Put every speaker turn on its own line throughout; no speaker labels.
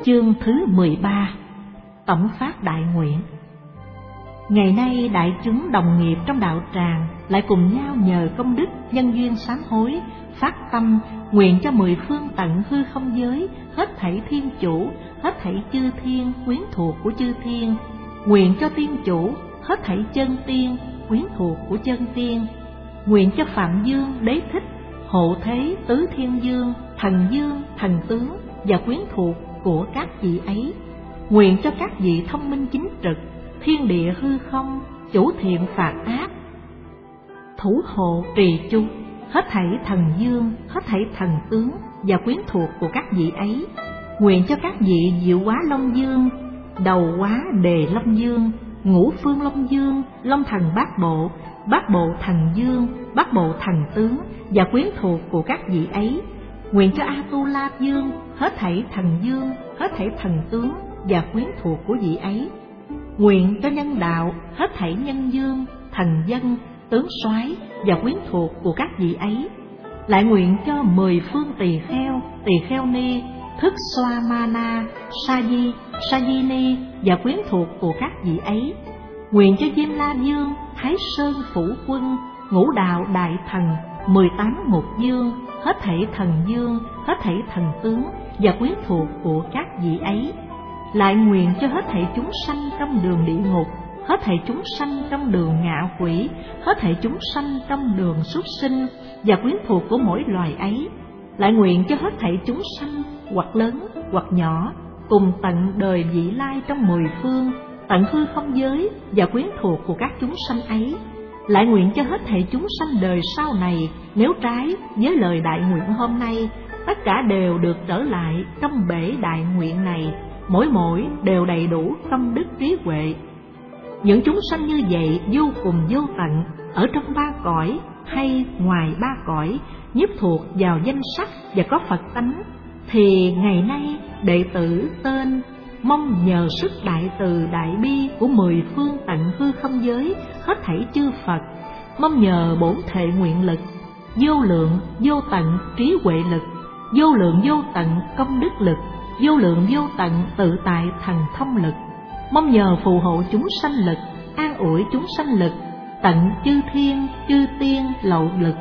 Chương thứ 13. Tổng phát đại nguyện. Ngày nay đại chúng đồng nghiệp trong đạo tràng lại cùng nhau nhờ công đức nhân duyên sám hối, phát tâm nguyện cho 10 phương tận hư không giới, hết thảy thiên chủ, hết thảy chư thiên quyến thuộc của chư thiên, nguyện cho tiên chủ, hết thảy chân tiên quyến thuộc của chân tiên, nguyện cho Phạm Dương, Đế Thích, Hộ Thế, Tứ Thiên Dương, thần tướng và quyến thuộc của các vị ấy, nguyện cho các vị thông minh chính trực, thiên địa hư không, chủ thiện phạt ác, thủ hộ trì chung, hết thảy thần dương, hết thảy thần tướng và quyến thuộc của các vị ấy, nguyện cho các vị diệu hóa Long Dương, đầu hóa Đề Long Dương, ngũ phương Long Dương, Long thần bát bộ thần dương, bát bộ thần tướng và quyến thuộc của các vị ấy, nguyện cho A-tu-la Dương, hết thảy thần dương, hết thảy thần tướng và quyến thuộc của vị ấy, nguyện cho nhân đạo, hết thảy nhân dương, thần dân, tướng soái và quyến thuộc của các vị ấy, lại nguyện cho 10 phương tỳ kheo ni, thức xoa ma na, sa di ni và quyến thuộc của các vị ấy, nguyện cho Diêm La Dương, Thái Sơn Phủ Quân, Ngũ Đạo Đại Thần, 18 Mục Dương, hết thảy thần dương, hết thảy thần tướng và quyến thuộc của các vị ấy, lại nguyện cho hết thảy chúng sanh trong đường địa ngục, hết thảy chúng sanh trong đường ngạ quỷ, hết thảy chúng sanh trong đường súc sinh và quyến thuộc của mỗi loài ấy, lại nguyện cho hết thảy chúng sanh hoặc lớn hoặc nhỏ cùng tận đời vị lai trong 10 phương tận hư không giới và quyến thuộc của các chúng sanh ấy, lại nguyện cho hết thảy chúng sanh đời sau này, nếu trái với lời đại nguyện hôm nay, tất cả đều được trở lại trong bể đại nguyện này, mỗi đều đầy đủ công đức trí huệ. Những chúng sanh như vậy vô cùng vô tận, ở trong 3 cõi hay ngoài 3 cõi, nhiếp thuộc vào danh sắc và có Phật tánh, thì ngày nay đệ tử tên mong nhờ sức đại từ đại bi của 10 phương tận hư không giới, hết thảy chư Phật, mong nhờ bổn thệ nguyện lực, vô lượng vô tận trí huệ lực, vô lượng vô tận công đức lực, vô lượng vô tận tự tại thần thông lực, mong nhờ phù hộ chúng sanh lực, an ủi chúng sanh lực, tận chư thiên chư tiên lậu lực,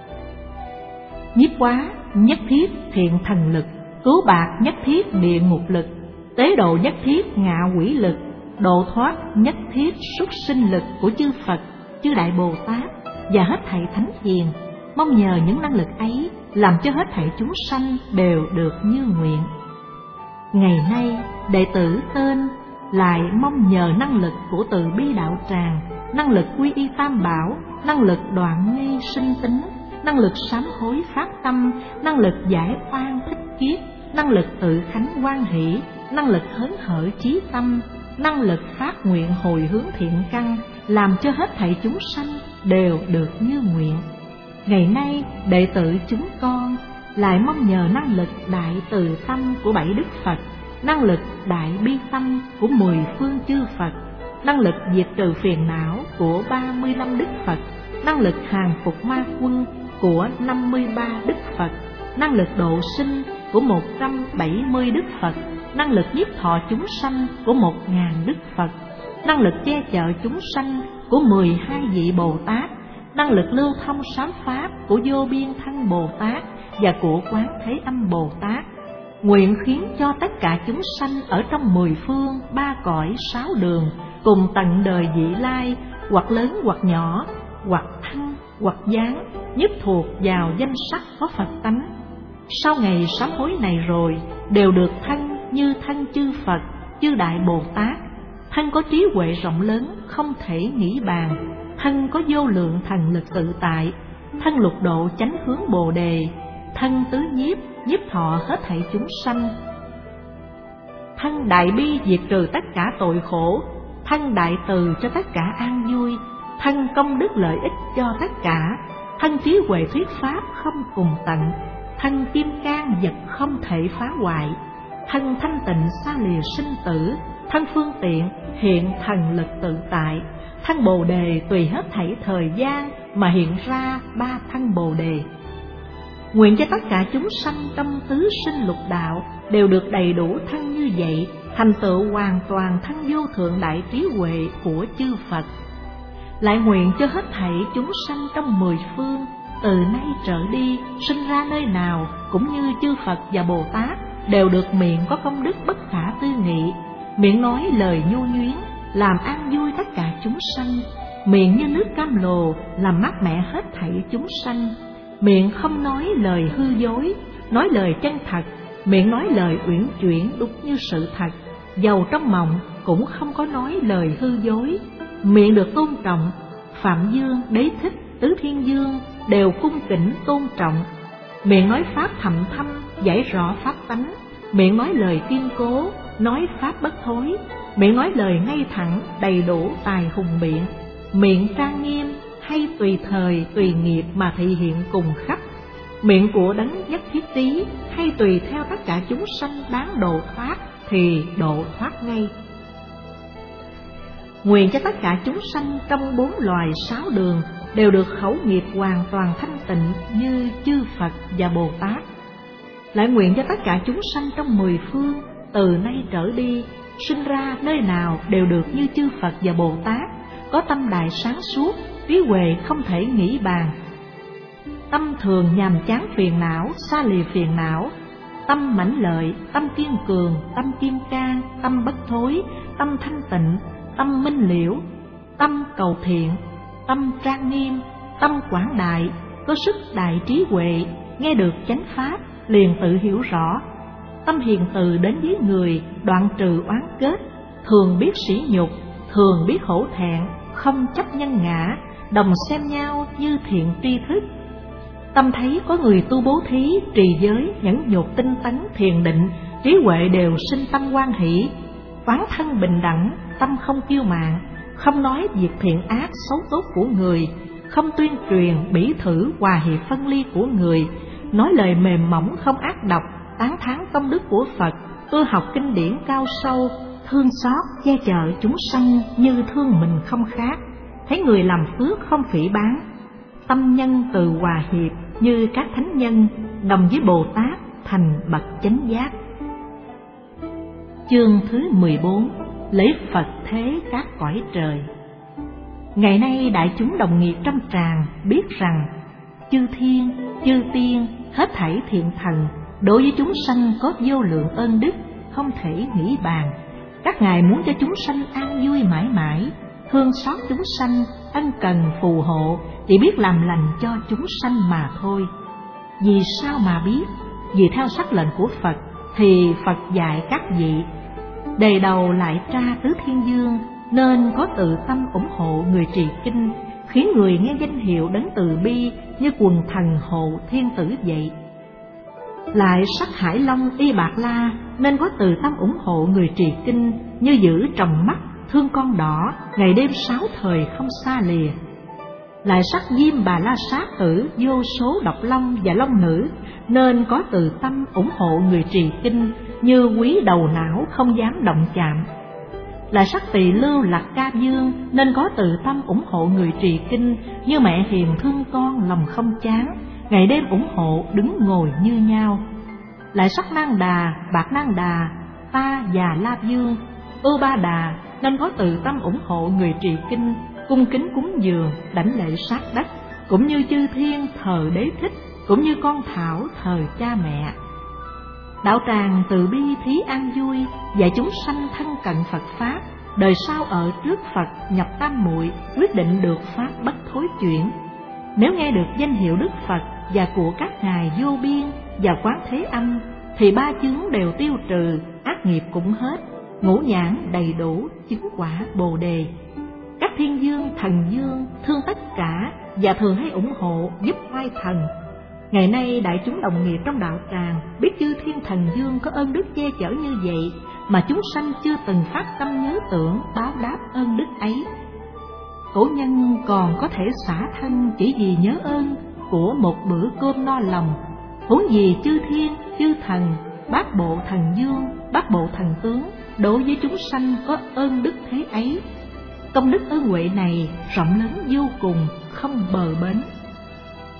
nhiếp hóa nhất thiết thiện thần lực, cứu bạc nhất thiết địa ngục lực, tế độ nhất thiết ngạ quỷ lực, độ thoát nhất thiết súc sinh lực của chư Phật, chư Đại Bồ Tát và hết thảy thánh hiền, mong nhờ những năng lực ấy làm cho hết thảy chúng sanh đều được như nguyện. Ngày nay đệ tử tên lại mong nhờ năng lực của từ bi đạo tràng, năng lực quy y tam bảo, năng lực đoạn nghi sinh tính, năng lực sám hối phát tâm, năng lực giải oan thích kiết, năng lực tự khánh hoan hỷ, năng lực hớn hở chí tâm, năng lực phát nguyện hồi hướng thiện căn, làm cho hết thảy chúng sanh đều được như nguyện. Ngày nay đệ tử chúng con lại mong nhờ năng lực đại từ tâm của 7 đức Phật, năng lực đại bi tâm của 10 phương chư Phật, năng lực diệt trừ phiền não của 35 đức Phật, năng lực hàng phục ma quân của 53 đức Phật, năng lực độ sinh của 170 đức Phật, năng lực nhiếp thọ chúng sanh của 1000 đức Phật, năng lực che chở chúng sanh của 12 vị Bồ Tát, năng lực lưu thông sám pháp của Vô Biên Thân Bồ Tát và của Quán Thế Âm Bồ Tát, nguyện khiến cho tất cả chúng sanh ở trong 10 phương 3 cõi 6 đường cùng tận đời vị lai, hoặc lớn hoặc nhỏ, hoặc thân hoặc gián, nhiếp thuộc vào danh sắc có Phật tánh. Sau ngày sám hối này rồi, đều được thân như thân chư Phật, chư Đại Bồ Tát, thân có trí huệ rộng lớn không thể nghĩ bàn, thân có vô lượng thần lực tự tại, thân lục độ chánh hướng Bồ Đề, thân tứ nhiếp, nhiếp thọ hết thảy chúng sanh, thân đại bi diệt trừ tất cả tội khổ, thân đại từ cho tất cả an vui, thân công đức lợi ích cho tất cả, thân trí huệ thuyết pháp không cùng tận, thân kim cang vật không thể phá hoại, thân thanh tịnh xa lìa sinh tử, thân phương tiện hiện thần lực tự tại, thân Bồ Đề tùy hết thảy thời gian mà hiện ra 3 thân Bồ Đề. Nguyện cho tất cả chúng sanh trong tứ sinh lục đạo đều được đầy đủ thân như vậy, thành tựu hoàn toàn thân vô thượng đại trí huệ của chư Phật. Lại nguyện cho hết thảy chúng sanh trong 10 phương từ nay trở đi sinh ra nơi nào cũng như chư Phật và Bồ Tát đều được miệng có công đức bất khả tư nghị, miệng nói lời nhu nhuyến làm an vui tất cả chúng sanh, miệng như nước cam lồ làm mát mẻ hết thảy chúng sanh, miệng không nói lời hư dối, nói lời chân thật, miệng nói lời uyển chuyển đúng như sự thật, dầu trong mộng cũng không có nói lời hư dối, miệng được tôn trọng. Phạm Dương, Đế Thích, Tứ Thiên Dương đều cung kính tôn trọng. Miệng nói pháp thầm thâm, giải rõ pháp tánh, miệng nói lời kiên cố, nói pháp bất thối, miệng nói lời ngay thẳng, đầy đủ tài hùng biện, miệng trang nghiêm hay tùy thời tùy nghiệp mà thị hiện cùng khắp, miệng của đấng nhất thiết trí hay tùy theo tất cả chúng sanh đáng độ thoát thì độ thoát ngay. Nguyện cho tất cả chúng sanh trong 4 loài 6 đường đều được khẩu nghiệp hoàn toàn thanh tịnh như chư Phật và Bồ Tát. Lại nguyện cho tất cả chúng sanh trong 10 phương từ nay trở đi sinh ra nơi nào đều được như chư Phật và Bồ Tát, có tâm đại sáng suốt, trí huệ không thể nghĩ bàn. Tâm thường nhàm chán phiền não, xa lìa phiền não, tâm mãnh lợi, tâm kiên cường, tâm kim cang, tâm bất thối, tâm thanh tịnh, tâm minh liễu, tâm cầu thiện, tâm trang nghiêm, tâm quảng đại, có sức đại trí huệ, nghe được chánh pháp liền tự hiểu rõ, tâm hiền từ đến với người, đoạn trừ oán kết, thường biết sỉ nhục, thường biết hổ thẹn, không chấp nhân ngã, đồng xem nhau như thiện tri thức. Tâm thấy có người tu bố thí, trì giới, nhẫn nhục, tinh tấn, thiền định, trí huệ đều sinh tâm hoan hỷ, quán thân bình đẳng, tâm không kiêu mạn, không nói việc thiện ác xấu tốt của người, không tuyên truyền bỉ thử hòa hiệp phân ly của người, nói lời mềm mỏng không ác độc, tán thán công đức của Phật, tôi học kinh điển cao sâu, thương xót che chở chúng sanh như thương mình không khác, thấy người làm phước không phỉ báng, tâm nhân từ hòa hiệp như các thánh nhân, đồng với Bồ Tát thành bậc chánh giác. Chương thứ 14: Lễ Phật thế các cõi trời. Ngày nay đại chúng đồng nghiệp trong tràng biết rằng chư thiên, chư tiên, hết thảy thiện thần đối với chúng sanh có vô lượng ơn đức không thể nghĩ bàn. Các ngài muốn cho chúng sanh an vui mãi mãi, thương xót chúng sanh, ân cần phù hộ, chỉ biết làm lành cho chúng sanh mà thôi. Vì sao mà biết? Vì theo sắc lệnh của Phật thì Phật dạy các vị đề đầu lại tra tứ thiên dương, nên có tự tâm ủng hộ người trì kinh, khiến người nghe danh hiệu đấng từ bi như quần thần hộ thiên tử vậy. Lại sắc hải long y bạc la, nên có từ tâm ủng hộ người trì kinh, như giữ tròng mắt thương con đỏ, ngày đêm 6 thời không xa lìa. Lại sắc diêm bà la sát tử, vô số độc long và long nữ, nên có từ tâm ủng hộ người trì kinh, như quý đầu não không dám động chạm. Lại sắc tỳ lưu lạc ca dương, nên có từ tâm ủng hộ người trì kinh, như mẹ hiền thương con lòng không chán, ngày đêm ủng hộ đứng ngồi như nhau. Lại sắc nang đà, bạc nang đà, ta và la dương, ưu ba đà, nên có từ tâm ủng hộ người trì kinh, cung kính cúng dường, đảnh lễ sát đất, cũng như chư thiên thờ Đế Thích, cũng như con thảo thờ cha mẹ. Đạo tràng từ bi thí an vui, dạy chúng sanh thân cận Phật pháp, đời sau ở trước Phật nhập tam muội, quyết định được pháp bất thối chuyển. Nếu nghe được danh hiệu Đức Phật và của các ngài vô biên và Quán Thế Âm, thì 3 chướng đều tiêu trừ, ác nghiệp cũng hết, ngũ nhãn đầy đủ, chứng quả Bồ đề. Các thiên dương, thần dương thương tất cả và thường hay ủng hộ giúp oai thần. Ngày nay đại chúng đồng nghiệp trong đạo tràng biết chư thiên thần dương có ơn đức che chở như vậy, mà chúng sanh chưa từng phát tâm nhớ tưởng báo đáp ơn đức ấy. Cổ nhân còn có thể xả thân chỉ vì nhớ ơn của một bữa cơm no lòng, huống gì chư thiên, chư thần, bát bộ thần dương, bát bộ thần tướng đối với chúng sanh có ơn đức thế ấy. Công đức ơn huệ này rộng lớn vô cùng, không bờ bến.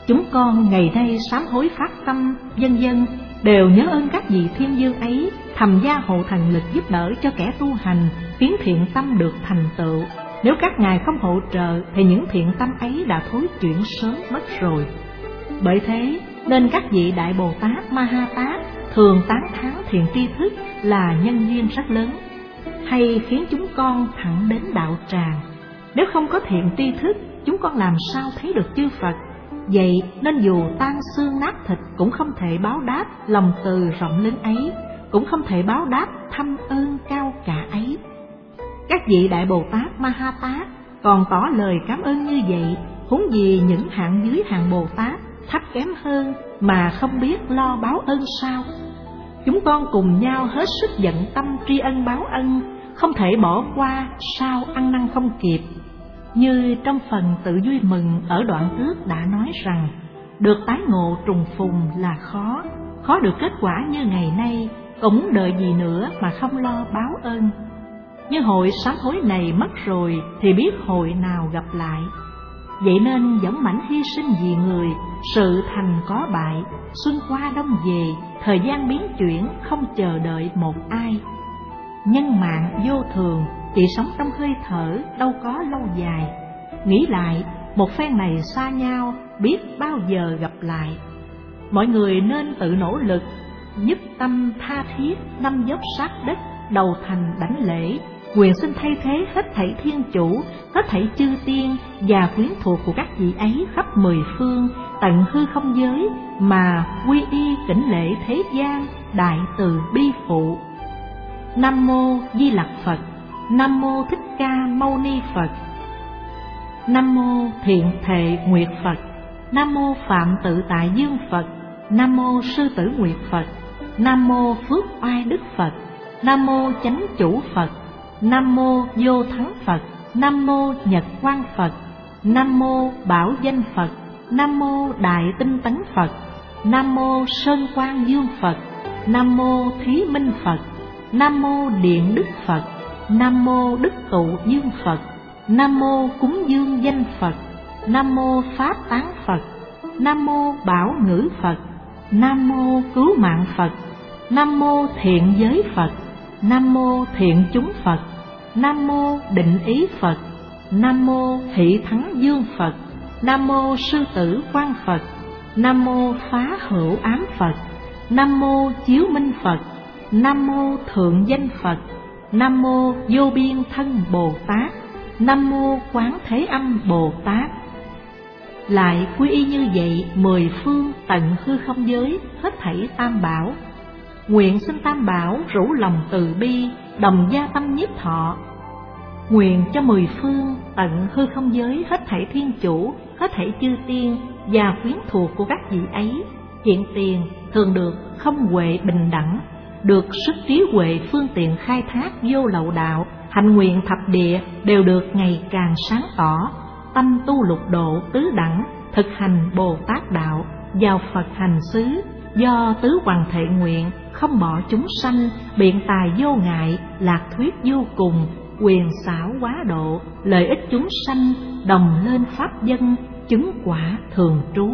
Chúng con ngày nay sám hối phát tâm, vân vân, đều nhớ ơn các vị thiên dương ấy, thầm gia hộ thần lực giúp đỡ cho kẻ tu hành, khiến thiện tâm được thành tựu. Nếu các ngài không hỗ trợ thì những thiện tâm ấy đã thối chuyển sớm mất rồi. Bởi thế nên các vị Đại Bồ Tát Ma Ha Tát thường tán thán thiện tri thức là nhân duyên rất lớn, hay khiến chúng con thẳng đến đạo tràng. Nếu không có thiện tri thức, chúng con làm sao thấy được chư Phật? Vậy nên dù tan xương nát thịt cũng không thể báo đáp lòng từ rộng lớn ấy, cũng không thể báo đáp thâm ơn cao cả ấy. Các vị Đại Bồ Tát Ma Ha Tát còn tỏ lời cảm ơn như vậy, huống gì những hạng dưới hạng Bồ Tát thấp kém hơn mà không biết lo báo ơn sao? Chúng con cùng nhau hết sức vận tâm tri ân báo ân, không thể bỏ qua sao ăn năn không kịp. Như trong phần tự vui mừng ở đoạn trước đã nói rằng, được tái ngộ trùng phùng là khó, khó được kết quả như ngày nay, cũng đợi gì nữa mà không lo báo ơn. Như hội sám hối này mất rồi thì biết hội nào gặp lại. Vậy nên dũng mãnh hy sinh vì người, sự thành có bại, xuân qua đông về, thời gian biến chuyển không chờ đợi một ai. Nhân mạng vô thường, chỉ sống trong hơi thở, đâu có lâu dài. Nghĩ lại, một phen này xa nhau, biết bao giờ gặp lại. Mọi người nên tự nỗ lực, nhất tâm tha thiết, năm dốc sát đất, đầu thành đảnh lễ, nguyện xin thay thế hết thảy thiên chủ, hết thảy chư tiên và quyến thuộc của các vị ấy khắp mười phương, tận hư không giới, mà quy y kính lễ thế gian, đại từ bi phụ. Nam mô Di Lặc Phật. Nam mô Thích Ca Mâu Ni Phật. Nam mô Thiện Thệ Nguyệt Phật. Nam mô Phạm Tự Tại Dương Phật. Nam mô Sư Tử Nguyệt Phật. Nam mô Phước Oai Đức Phật. Nam mô Chánh Chủ Phật. Nam mô Vô Thắng Phật. Nam mô Nhật Quang Phật. Nam mô Bảo Danh Phật. Nam mô Đại Tinh Tấn Phật. Nam mô Sơn Quang Dương Phật. Nam mô Thí Minh Phật. Nam mô Điện Đức Phật. Nam mô Đức Tụ Dương Phật. Nam mô Cúng Dương Danh Phật. Nam mô Pháp Tán Phật. Nam mô Bảo Ngữ Phật. Nam mô Cứu Mạng Phật. Nam mô Thiện Giới Phật. Nam mô Thiện Chúng Phật. Nam mô Định Ý Phật. Nam mô Hỷ Thắng Dương Phật. Nam mô Sư Tử Quang Phật. Nam mô Phá Hữu Ám Phật. Nam mô Chiếu Minh Phật. Nam mô Thượng Danh Phật. Nam mô Vô Biên Thân Bồ Tát. Nam mô Quán Thế Âm Bồ Tát. Lại quy y như vậy mười phương tận hư không giới, hết thảy tam bảo. Nguyện xin tam bảo rủ lòng từ bi, đồng gia tâm nhiếp thọ. Nguyện cho mười phương tận hư không giới, hết thảy thiên chủ, hết thảy chư tiên và quyến thuộc của các vị ấy, hiện tiền thường được không huệ bình đẳng, được sức trí huệ phương tiện khai thác vô lậu đạo, hành nguyện thập địa đều được ngày càng sáng tỏ, tâm tu lục độ tứ đẳng, thực hành Bồ Tát đạo, vào Phật hành xứ, do tứ hoàng thệ nguyện, không bỏ chúng sanh, biện tài vô ngại, lạc thuyết vô cùng, quyền xảo quá độ, lợi ích chúng sanh, đồng lên pháp dân, chứng quả thường trú.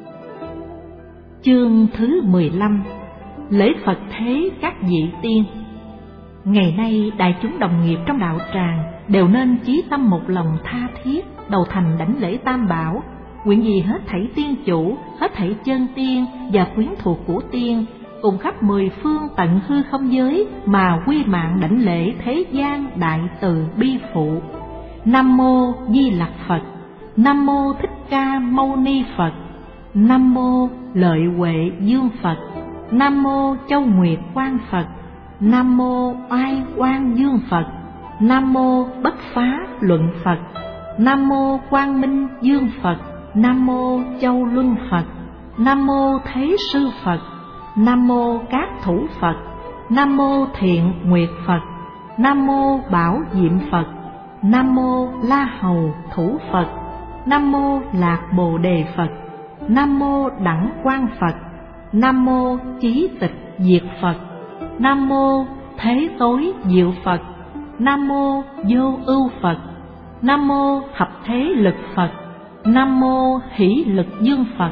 Chương thứ 15. Lễ Phật thế các vị tiên. Ngày nay đại chúng đồng nghiệp trong đạo tràng đều nên chí tâm một lòng tha thiết, đầu thành đảnh lễ tam bảo, nguyện gì hết thảy tiên chủ, hết thảy chân tiên và quyến thuộc của tiên, cùng khắp mười phương tận hư không giới mà quy mạng đảnh lễ thế gian đại từ bi phụ. Nam mô Di Lặc Phật. Nam mô Thích Ca Mâu Ni Phật. Nam mô Lợi Huệ Dương Phật. Nam mô Châu Nguyệt Quang Phật. Nam mô Oai Quang Dương Phật. Nam mô Bất Phá Luận Phật. Nam mô Quang Minh Dương Phật. Nam mô Châu Luân Phật. Nam mô Thế Sư Phật. Nam mô Cát Thủ Phật. Nam mô Thiện Nguyệt Phật. Nam mô Bảo Diệm Phật. Nam mô La Hầu Thủ Phật. Nam mô Lạc Bồ Đề Phật. Nam mô Đẳng Quang Phật. Nam mô Chí Tịch Diệt Phật. Nam mô Thế Tối Diệu Phật. Nam mô Vô Ưu Phật. Nam mô Thập Thế Lực Phật. Nam mô Hỷ Lực Dương Phật.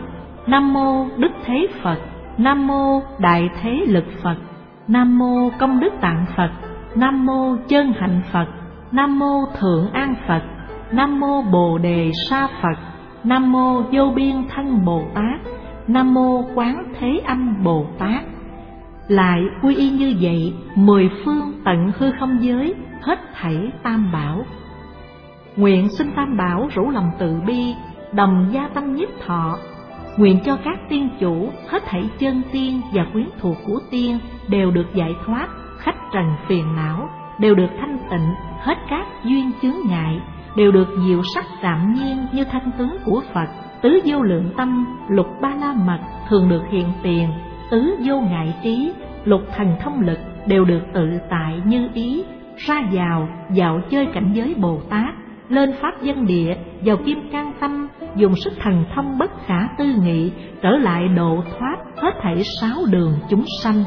Nam mô Đức Thế Phật. Nam mô Đại Thế Lực Phật. Nam mô Công Đức Tạng Phật. Nam mô Chân Hạnh Phật. Nam mô Thượng An Phật. Nam mô Bồ Đề Sa Phật. Nam mô Vô Biên Thân Bồ Tát. Nam mô Quán Thế Âm Bồ Tát. Lại quy y như vậy 10 phương tận hư không giới, hết thảy tam bảo. Nguyện xin tam bảo rủ lòng từ bi, đồng gia tâm nhiếp thọ. Nguyện cho các tiên chủ, hết thảy chân tiên và quyến thuộc của tiên đều được giải thoát, khách trần phiền não, đều được thanh tịnh, hết các duyên chướng ngại, đều được diệu sắc trạm nhiên như thanh tướng của Phật. Tứ vô lượng tâm, lục ba la mật thường được hiện tiền, tứ vô ngại trí, lục thần thông lực đều được tự tại như ý, ra vào dạo chơi cảnh giới Bồ Tát, lên pháp dân địa, vào kim cang tâm, dùng sức thần thông bất khả tư nghị, trở lại độ thoát hết thảy 6 đường chúng sanh.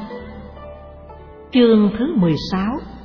Chương thứ 16.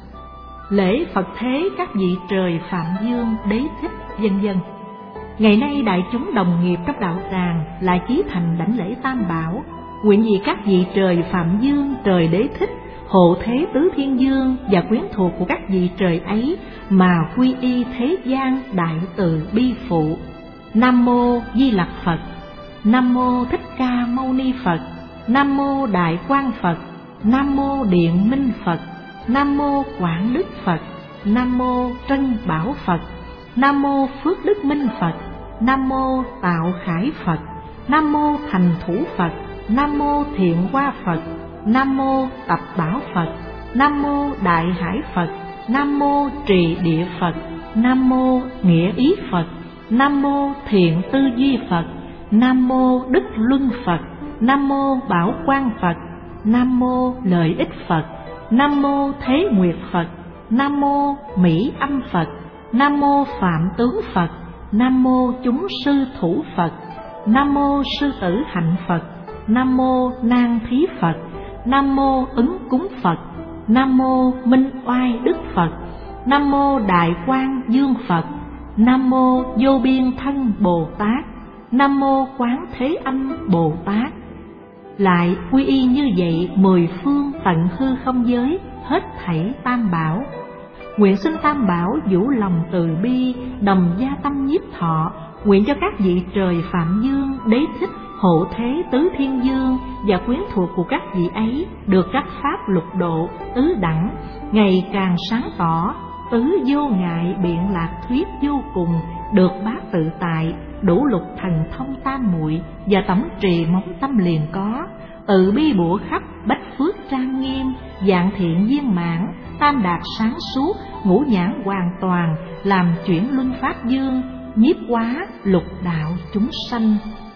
Lễ Phật thế các vị trời Phạm Dương, Đế Thích, vân vân. Ngày nay đại chúng đồng nghiệp trong đạo tràng lại chí thành đảnh lễ tam bảo, nguyện vì các vị trời Phạm Dương, trời Đế Thích, hộ thế tứ thiên dương và quyến thuộc của các vị trời ấy mà quy y thế gian đại từ bi phụ. Nam mô Di Lặc Phật. Nam mô Thích Ca Mâu Ni Phật. Nam mô Đại Quang Phật. Nam mô Điện Minh Phật. Nam mô Quảng Đức Phật. Nam mô Trân Bảo Phật. Nam mô Phước Đức Minh Phật. Nam mô Tạo Khải Phật. Nam mô Thành Thủ Phật. Nam mô Thiện Hoa Phật. Nam mô Tập Bảo Phật. Nam mô Đại Hải Phật. Nam mô Trì Địa Phật. Nam mô Nghĩa Ý Phật. Nam mô Thiện Tư Duy Phật. Nam mô Đức Luân Phật. Nam mô Bảo Quang Phật. Nam mô Lợi Ích Phật. Nam mô Thế Nguyệt Phật. Nam mô Mỹ Âm Phật. Nam mô Phạm Tướng Phật. Nam mô Chúng Sư Thủ Phật. Nam mô Sư Tử Hạnh Phật. Nam mô Nan Thí Phật. Nam mô Ứng Cúng Phật. Nam mô Minh Oai Đức Phật. Nam mô Đại Quang Dương Phật. Nam mô Vô Biên Thân Bồ Tát. Nam mô Quán Thế Âm Bồ Tát. Lại quy y như vậy 10 phương tận hư không giới, hết thảy tam bảo. Nguyện xin tam bảo vũ lòng từ bi, đồng gia tâm nhiếp thọ. Nguyện cho các vị trời Phạm Dương, Đế Thích, hộ thế tứ thiên dương và quyến thuộc của các vị ấy được các pháp lục độ tứ đẳng ngày càng sáng tỏ, tứ vô ngại biện lạc thuyết vô cùng, được bát tự tại, đủ lục thần thông tam muội và tổng trì móng tâm liền có, tự bi bủa khắp bách phước trang nghiêm, dạng thiện viên mãn, tam đạt sáng suốt, ngũ nhãn hoàn toàn, làm chuyển luân pháp dương, nhiếp hóa lục đạo chúng sanh.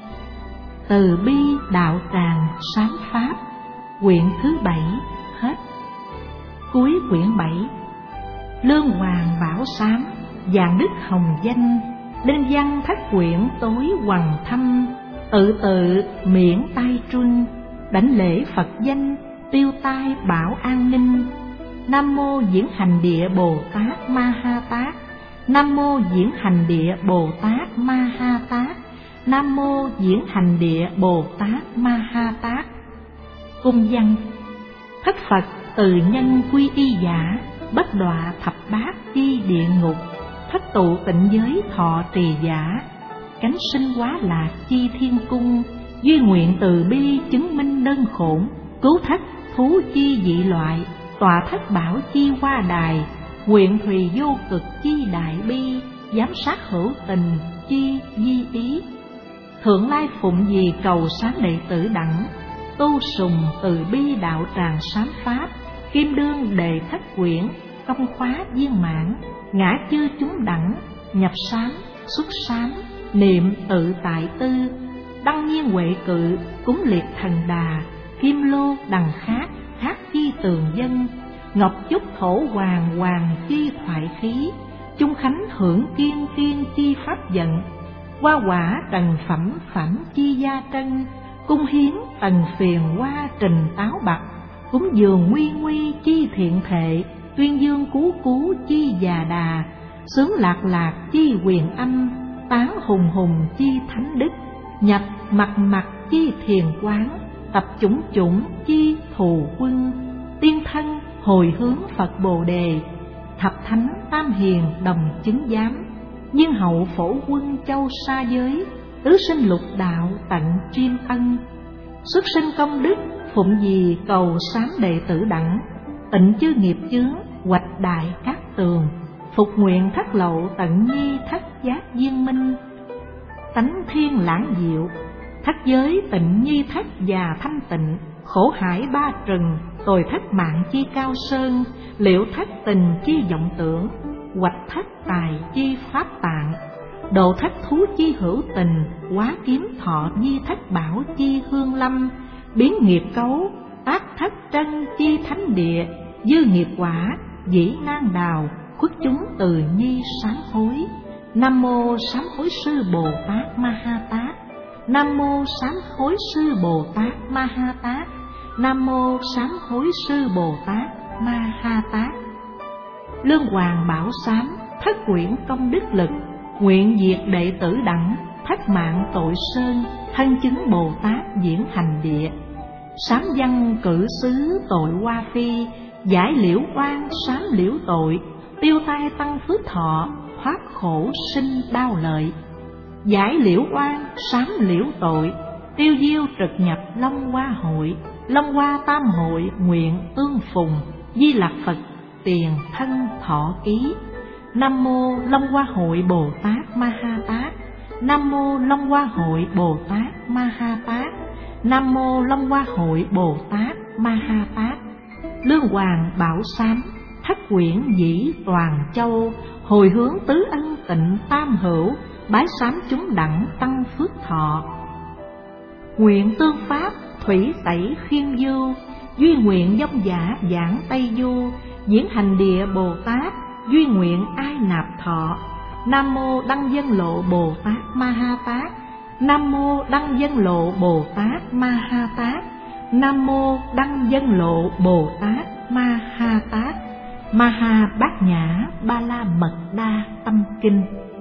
Từ bi đạo tràng sáng pháp. Quyển thứ 7 hết. Cuối quyển 7. Lương Hoàng Bảo Sám, Vạn Đức Hồng Danh, Đinh Văn Thất Quyển tối hoàng thâm, tự tự miễn tai truân, đảnh lễ Phật danh, tiêu tai bảo an ninh. Nam mô Diễn Hành Địa Bồ Tát Ma Ha Tát. Nam mô Diễn Hành Địa Bồ Tát Ma Ha Tát. Nam mô Diễn Hành Địa Bồ Tát Ma Ha Tát. Cung văn. Thất Phật từ nhân quy y giả, bất đọa thập bát chi địa ngục, thất tụ tịnh giới thọ trì giả, cánh sinh hóa lạc chi thiên cung, duy nguyện từ bi chứng minh đơn khổn, cứu thất thú chi dị loại, tọa thất bảo chi hoa đài, nguyện thùy vô cực chi đại bi, giám sát hữu tình chi di ý. Thượng lai phụng vì cầu sáng đệ tử đẳng, tu sùng từ bi đạo tràng sám pháp, kim đương đề thất quyển, công khóa viên mãn, ngã chư chúng đẳng, nhập sám, xuất sám, niệm tự tại tư, đăng nhiên huệ cự, cúng liệt thần đà, kim lô đằng khác, hát chi tường dân, ngọc chúc thổ hoàng hoàng chi thoại khí, chung khánh hưởng kiên kiên chi pháp vận, hoa quả trần phẩm phẩm chi gia trân, cung hiến tần phiền hoa trình táo bạc, cúng dường nguy nguy chi thiện thệ, tuyên dương cú cú chi già đà, sướng lạc lạc chi quyền âm, tán hùng hùng chi thánh đức, nhập mặt mặt chi thiền quán, tập chủng chủng chi thù quân, tiên thân hồi hướng Phật Bồ Đề, thập thánh tam hiền đồng chứng giám, nhiên hậu phổ quân châu sa giới, tứ sinh lục đạo tận tri ân, xuất sinh công đức phụng gì cầu sám đệ tử đẳng, tịnh chư nghiệp chướng hoạch đại các tường, phục nguyện thất lậu tận nhi thất giác viên minh, tánh thiên lãng diệu, thất giới tịnh nhi thất và thanh tịnh, khổ hải ba trần, tồi thất mạng chi cao sơn, liệu thất tình chi vọng tưởng, hoạch thất tài chi pháp tạng, độ thất thú chi hữu tình, quá kiếm thọ di thất bảo chi hương lâm, biến nghiệp cấu, tác thất trân chi thánh địa, dư nghiệp quả, dĩ nan đào, khuất chúng từ nhi sám hối. Nam mô sám hối sư Bồ Tát Ma Ha Tát. Nam mô sám hối sư Bồ Tát Ma Ha Tát. Nam mô sám hối sư Bồ Tát Ma Ha Tát. Lương Hoàng bảo sám thất quyển công đức lực, nguyện diệt đệ tử đẳng, thất mạng tội sơn, thân chứng Bồ Tát diễn hành địa. Sám văn cử xứ tội hoa phi, giải liễu oan sám liễu tội, tiêu tai tăng phước thọ, thoát khổ sinh đau lợi. Giải liễu oan sám liễu tội, tiêu diêu trực nhập Long Hoa hội, Long Hoa tam hội nguyện tương phùng, Di Lặc Phật tiền thân thọ ký. Nam mô Long Hoa hội Bồ Tát Ma Ha Tát. Nam mô Long Hoa hội Bồ Tát Ma Ha Tát. Nam mô Long Hoa hội Bồ Tát Ma Ha Tát. Lương Hoàng bảo sám thất quyển dĩ toàn châu, hồi hướng tứ ân tịnh tam hữu, bái sám chúng đẳng tăng phước thọ. Nguyện tương pháp thủy tẩy khiên du, duy nguyện dông giả giảng Tây Du, diễn hành địa Bồ Tát, duy nguyện ai nạp thọ. Nam mô Đăng Dân Lộ Bồ Tát Ma Ha Tát. Nam mô Đăng Dân Lộ Bồ Tát Ma Ha Tát. Nam mô Đăng Dân Lộ Bồ Tát Ma Ha Tát. Ma Ha Bát Nhã Ba La Mật Đa Tâm Kinh.